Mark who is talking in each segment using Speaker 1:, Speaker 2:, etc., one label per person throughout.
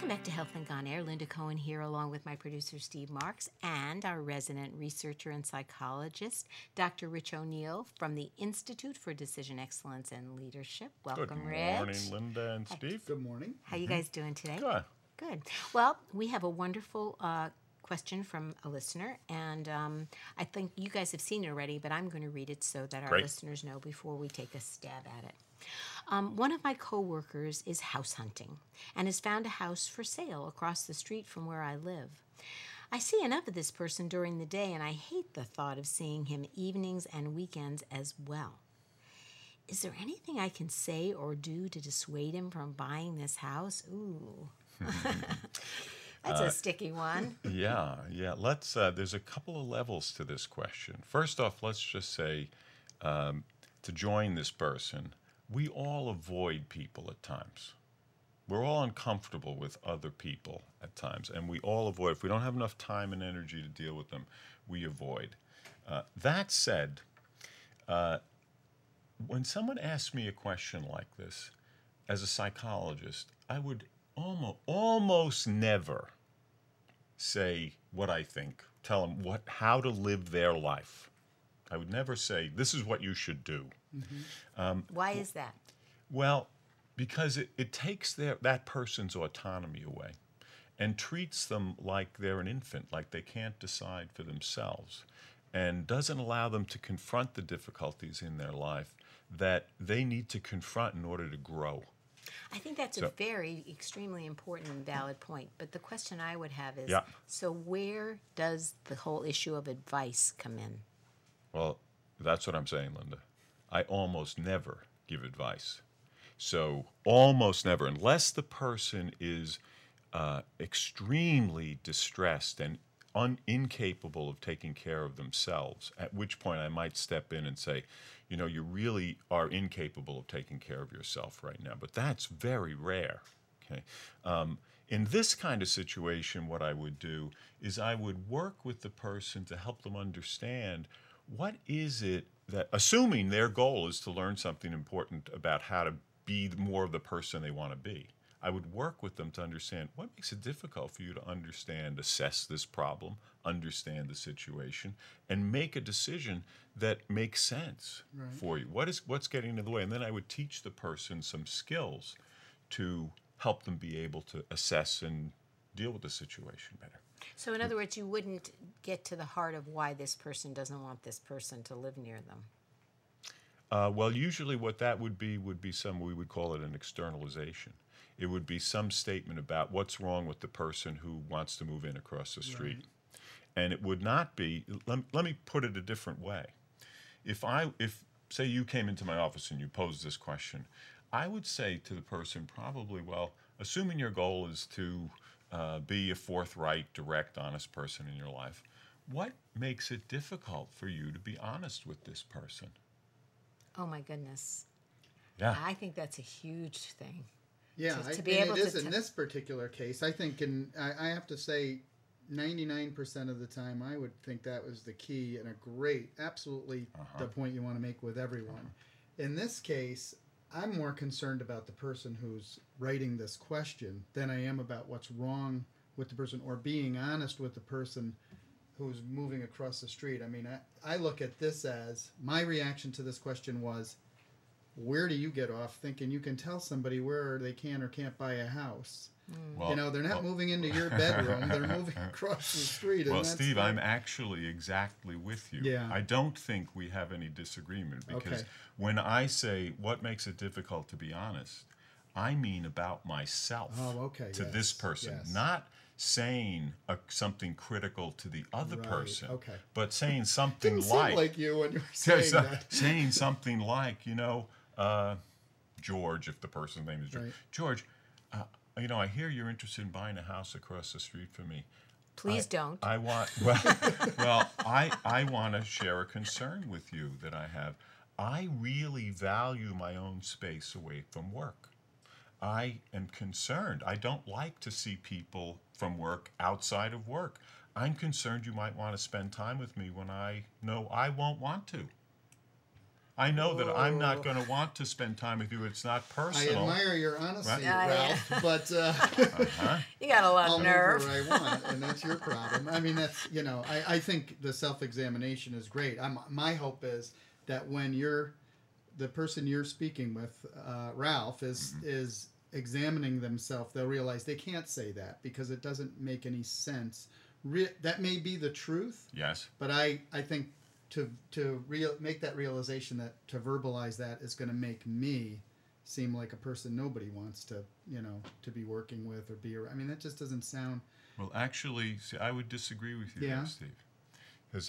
Speaker 1: Welcome back to HealthLink on Air. Linda Cohen here, along with my producer Steve Marks and our resident researcher and psychologist, Dr. Rich O'Neill from the Institute for Decision Excellence and Leadership. Welcome,
Speaker 2: Good
Speaker 1: Rich.
Speaker 2: morning, Linda and Steve.
Speaker 3: Good morning.
Speaker 1: How you guys doing today?
Speaker 2: Good.
Speaker 1: Good. Well, we have a wonderful question from a listener, and I think you guys have seen it already, but I'm going to read it so that our
Speaker 2: Great.
Speaker 1: listeners know before we take a stab at it. One of my coworkers is house hunting and has found a house for sale across the street from where I live. I see enough of this person during the day, and I hate the thought of seeing him evenings and weekends as well. Is there anything I can say or do to dissuade him from buying this house? Ooh. That's a sticky one.
Speaker 2: Yeah. Let's. There's a couple of levels to this question. First off, let's just say, to join this person, we all avoid people at times. We're all uncomfortable with other people at times, and we all avoid. If we don't have enough time and energy to deal with them, we avoid. That said, when someone asks me a question like this, as a psychologist, I would almost never say what I think, tell them how to live their life. I would never say, this is what you should do.
Speaker 1: Why is that?
Speaker 2: Well, because it takes that person's autonomy away and treats them like they're an infant, like they can't decide for themselves, and doesn't allow them to confront the difficulties in their life that they need to confront in order to grow.
Speaker 1: I think that's a very extremely important and valid point. But the question I would have is,
Speaker 2: Yeah.
Speaker 1: so where does the whole issue of advice come in?
Speaker 2: Well, that's what I'm saying, Linda. I almost never give advice. So almost never, unless the person is extremely distressed and incapable of taking care of themselves, at which point I might step in and say, you really are incapable of taking care of yourself right now. But that's very rare. Okay. In this kind of situation, what I would do is I would work with the person to help them understand what is it that, assuming their goal is to learn something important about how to be more of the person they want to be, I would work with them to understand what makes it difficult for you to understand, assess this problem, understand the situation, and make a decision that makes sense for you. What's getting in the way? And then I would teach the person some skills to help them be able to assess and deal with the situation better.
Speaker 1: So in other words, you wouldn't get to the heart of why this person doesn't want this person to live near them.
Speaker 2: Well, usually what that would be we would call it an externalization. It would be some statement about what's wrong with the person who wants to move in across the street. Right. And it would not be, let me put it a different way. If say you came into my office and you posed this question, I would say to the person probably, well, assuming your goal is to be a forthright, direct, honest person in your life, what makes it difficult for you to be honest with this person?
Speaker 1: Oh my goodness.
Speaker 2: Yeah.
Speaker 1: I think that's a huge thing.
Speaker 3: Yeah,
Speaker 1: to be able
Speaker 3: it is
Speaker 1: to
Speaker 3: in this particular case. I think, I have to say, 99% of the time, I would think that was the key and absolutely the point you want to make with everyone. In this case, I'm more concerned about the person who's writing this question than I am about what's wrong with the person or being honest with the person who's moving across the street. I mean, I look at this as, my reaction to this question was, where do you get off thinking you can tell somebody where they can or can't buy a house?
Speaker 2: Well,
Speaker 3: they're not moving into your bedroom. They're moving across the street.
Speaker 2: Well, Steve, I'm actually exactly with you.
Speaker 3: Yeah.
Speaker 2: I don't think we have any disagreement because when I say what makes it difficult to be honest, I mean about myself to this person, not saying something critical to the other person, but saying something
Speaker 3: Didn't seem like you when you were saying that.
Speaker 2: Saying something like, George, if the person's name is George.
Speaker 3: Right.
Speaker 2: George, I hear you're interested in buying a house across the street from me.
Speaker 1: Please don't.
Speaker 2: I want to share a concern with you that I have. I really value my own space away from work. I am concerned. I don't like to see people from work outside of work. I'm concerned you might want to spend time with me when I know I won't want to. I know that I'm not going to want to spend time with you. It's not
Speaker 3: I
Speaker 2: personal.
Speaker 3: admire your honesty,
Speaker 2: Right?
Speaker 3: Ralph, but
Speaker 1: You got a lot
Speaker 3: I'll
Speaker 1: of
Speaker 3: move
Speaker 1: nerve.
Speaker 3: where I want, and that's your problem. I mean, that's, you know, I think the self-examination is great. My hope is that when the person you're speaking with, Ralph, is examining themselves, they'll realize they can't say that because it doesn't make any sense. That may be the truth,
Speaker 2: Yes.
Speaker 3: but I think to make that realization, that to verbalize that is going to make me seem like a person nobody wants to, you know, to be working with or be around. I mean, that just doesn't sound.
Speaker 2: Well, actually, see, I would disagree with you
Speaker 3: Yeah.
Speaker 2: there, Steve. Because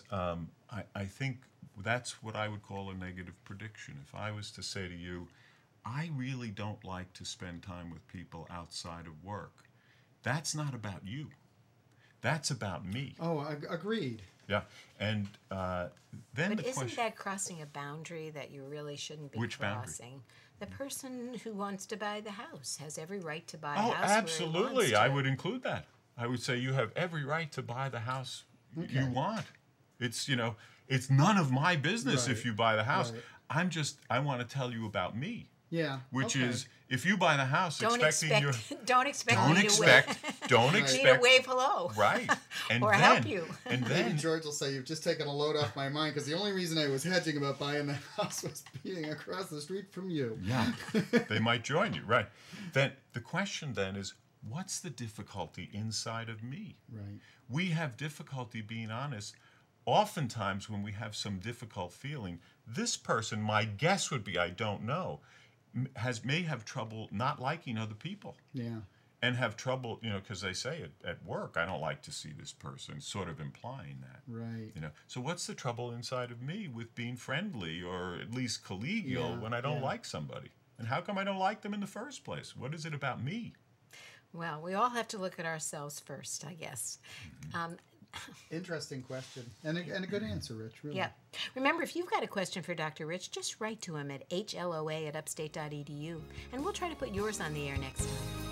Speaker 2: I think that's what I would call a negative prediction. If I was to say to you, I really don't like to spend time with people outside of work, that's not about you. That's about me.
Speaker 3: Oh, agreed.
Speaker 2: Yeah. And then
Speaker 1: But
Speaker 2: the
Speaker 1: isn't
Speaker 2: question...
Speaker 1: that crossing a boundary that you really shouldn't be
Speaker 2: Which boundary?
Speaker 1: crossing? The person who wants to buy the house has every right to buy a
Speaker 2: Oh,
Speaker 1: house. Where he
Speaker 2: absolutely.
Speaker 1: wants
Speaker 2: I
Speaker 1: to.
Speaker 2: would include that. I would say you have every right to buy the house you want. It's, you know, it's none of my business if
Speaker 3: Right.
Speaker 2: you buy the house.
Speaker 3: Right.
Speaker 2: I want to tell you about me.
Speaker 3: Yeah.
Speaker 2: Which
Speaker 3: okay.
Speaker 2: is, if you buy the house
Speaker 1: Don't
Speaker 2: expecting
Speaker 1: expect. Don't expect
Speaker 2: don't
Speaker 1: me to
Speaker 2: expect,
Speaker 1: wave.
Speaker 2: don't
Speaker 1: Me to
Speaker 2: expect,
Speaker 1: wave hello.
Speaker 2: right? And
Speaker 1: Or
Speaker 2: then,
Speaker 1: help you.
Speaker 2: and
Speaker 3: Maybe
Speaker 2: then,
Speaker 3: George will say, you've just taken a load off my mind because the only reason I was hedging about buying the house was being across the street from you.
Speaker 2: yeah, they might join you, right? Then the question then is, what's the difficulty inside of me?
Speaker 3: Right.
Speaker 2: We have difficulty being honest. Oftentimes, when we have some difficult feeling, this person, my guess would be, I don't know, may have trouble not liking other people.
Speaker 3: Yeah.
Speaker 2: And have trouble, you know, because they say it at work, I don't like to see this person, sort of implying that.
Speaker 3: Right.
Speaker 2: You know, so what's the trouble inside of me with being friendly or at least collegial
Speaker 3: Yeah,
Speaker 2: when I don't
Speaker 3: yeah.
Speaker 2: like somebody? And how come I don't like them in the first place? What is it about me?
Speaker 1: Well, we all have to look at ourselves first, I guess.
Speaker 3: Interesting question. And a good answer, Rich, really.
Speaker 1: Yeah. Remember, if you've got a question for Dr. Rich, just write to him at hloa@upstate.edu, and we'll try to put yours on the air next time.